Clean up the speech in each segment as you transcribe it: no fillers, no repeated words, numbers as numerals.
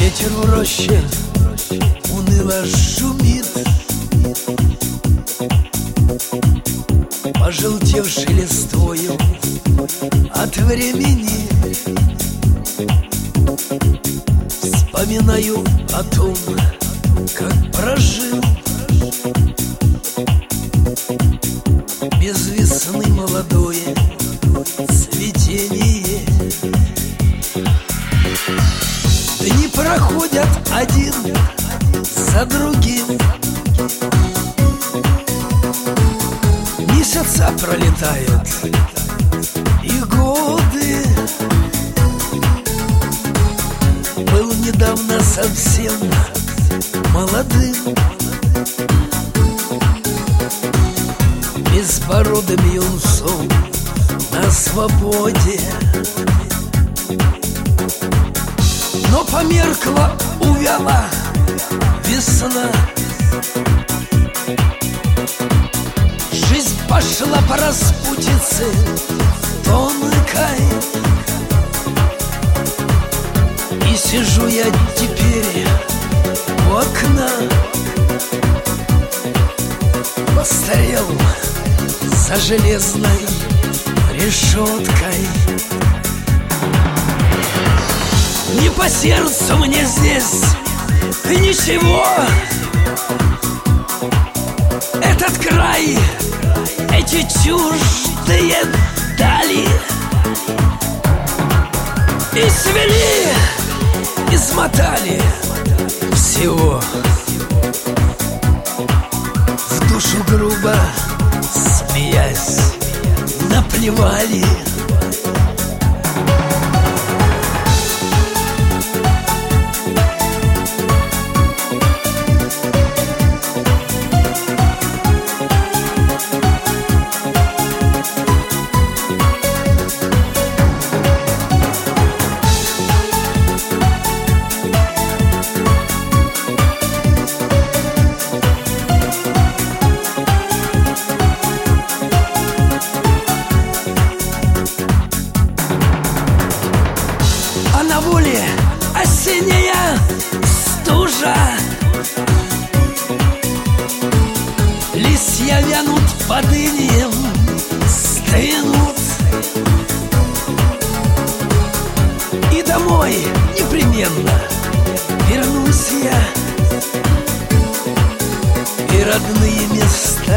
Ветер в роще уныло шумит, пожелтевший листвою от времени. Вспоминаю о том, как прожил без весны молодое цветение. Дни проходят один за другим, месяца пролетают и годы. Был недавно совсем молодым, безбородым юнцом на свободе. Но померкла, увяла весна, жизнь пошла по распутице тонкой. И сижу я теперь у окна, постарел за железной решеткой. Не по сердцу мне здесь ничего, этот край, эти чуждые дали. И свели, измотали всего, в душу грубо смеясь наплевали. На воле осенняя стужа, листья вянут под инеем, стынут. И домой непременно вернусь я, и родные места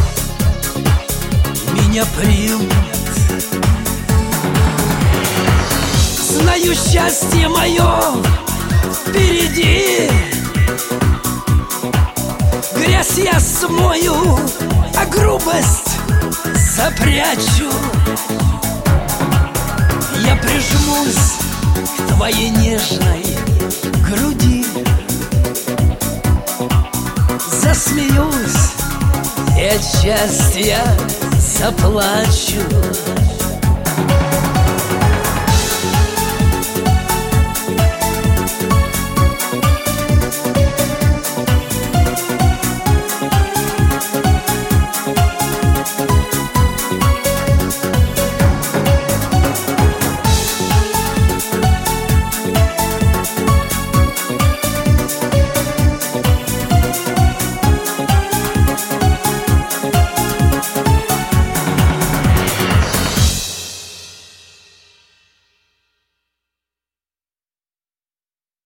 меня примут. Знаю, счастье мое впереди, грязь я смою, а грубость запрячу. Я прижмусь к твоей нежной груди, засмеюсь и от счастья заплачу.